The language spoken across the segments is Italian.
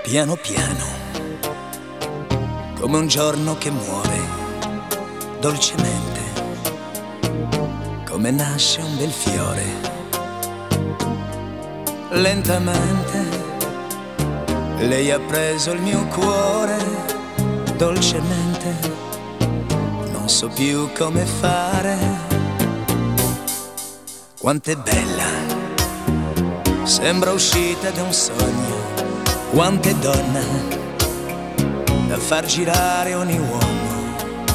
piano piano, come un giorno che muore, dolcemente, come nasce un bel fiore. Lentamente lei ha preso il mio cuore, dolcemente, non so più come fare. Quanto è bella, sembra uscita da un sogno. Quanto è donna, da far girare ogni uomo.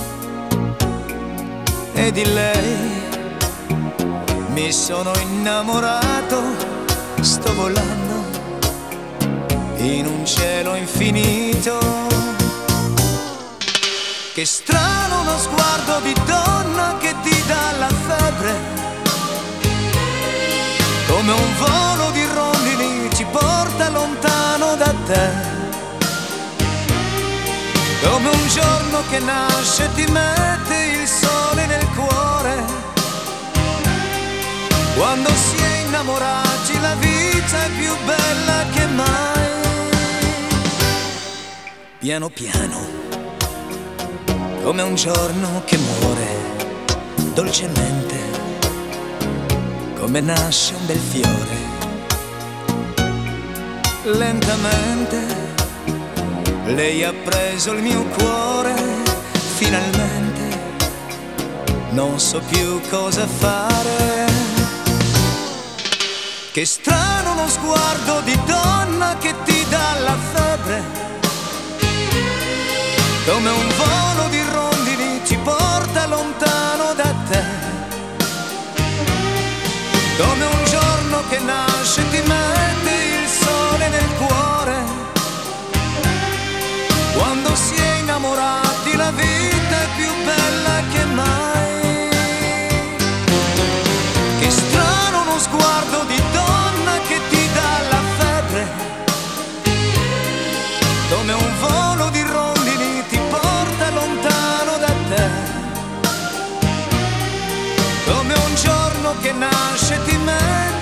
E di lei mi sono innamorato, sto volando in un cielo infinito. Che strano uno sguardo di donna che ti dà la febbre, come un volo di rondini ci porta lontano da te. Come un giorno che nasce ti mette il sole nel cuore. Quando si è innamorati la vita è più bella che mai. Piano piano, come un giorno che muore, dolcemente, come nasce un bel fiore. Lentamente lei ha preso il mio cuore, finalmente non so più cosa fare. Che strano uno sguardo di donna che ti dà la febbre, come un volo di rondini ci porta lontano da te. Come un giorno che nasce ti mette il sole nel cuore. Quando si è innamorati la vita è più bella che mai. Che strano uno sguardo di donna che ti dà la febbre, come un volo di rondini ti porta lontano da te. Come un giorno che nasce ti mette